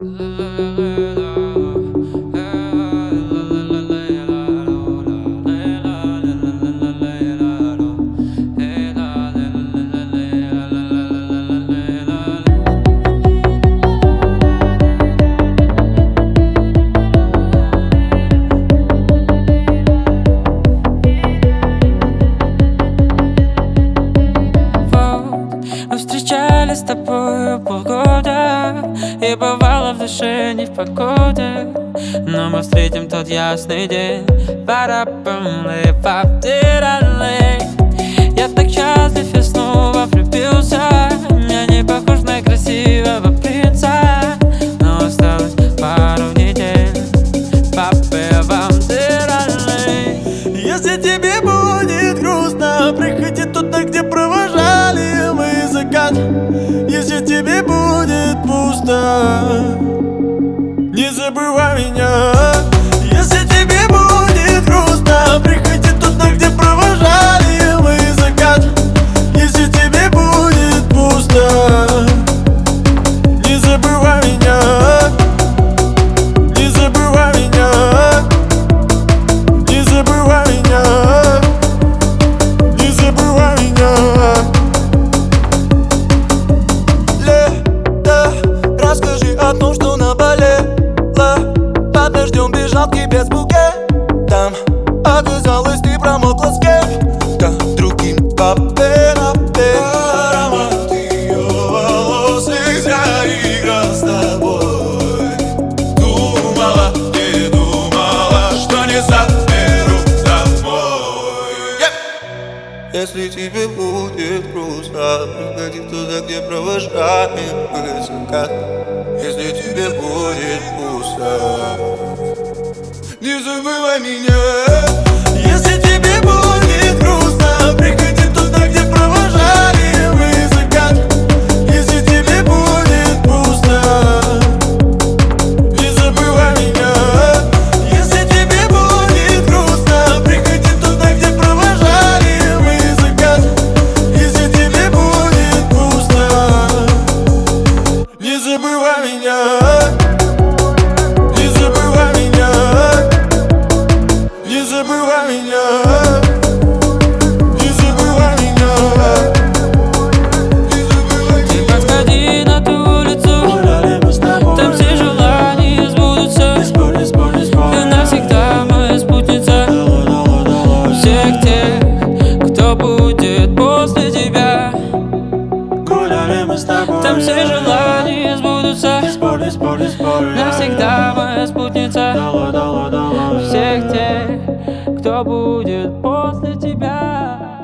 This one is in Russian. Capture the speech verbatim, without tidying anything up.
Мы встречались с тобою полгода, и бывало в душе не в погоде, но мы встретим тот ясный день. Я так счастлив, я снова влюбился. Я не похож на красивого принца, но осталось пару недель. Если тебе будет грустно, приходи туда, где провожали мы закат. Если тебе будет пусто, не забывай меня. Если тебе будет грустно, приходи туда, где провожали мы закат. Если тебе будет пусто, не забывай меня. Не забывай меня. Не забывай меня. Не забывай меня. Лето, расскажи о том, что наболело. Под дождем бежал к тебе с букетом. Оказалось, ты промокла с кем-то другим. Папе-рапе, аромат ее волос, и заиграл с тобой. Думала, не думала, что не заберу домой. yeah. Если тебе будет грустно, приходи туда, где провожаем мы закат. Если тебе будет пусто, не забывай меня. Если тебе будет грустно, приходи туда, где провожали мы закат. Если тебе будет пусто, не забывай меня. Если тебе будет грустно, приходи туда, где провожали мы закат. Если тебе будет пусто, не забывай меня. Не забывай меня. Не забывай меня. Не забывай меня. Не забывай Ты меня. подходи на ту улицу, там все желания сбудутся. Ты навсегда моя спутница. Всех тех, кто будет после тебя, Гуляли мы с тобой. там все желания сбудутся. Навсегда моя спутница. Всех тех, кто будет после тебя.